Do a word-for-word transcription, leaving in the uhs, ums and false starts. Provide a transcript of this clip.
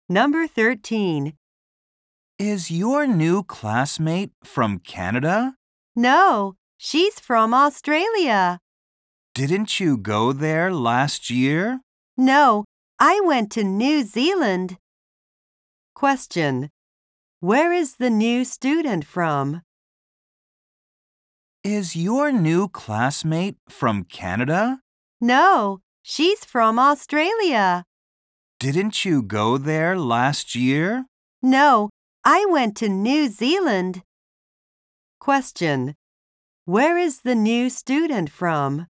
Number thirteen. Is your new classmate from Canada? No, she's from Australia. Didn't you go there last year? No, I went to New Zealand. Question. Where is the new student from? Is your new classmate from Canada? No, she's from Australia. Didn't you go there last year? No, I went to New Zealand. Question. Where is the new student from?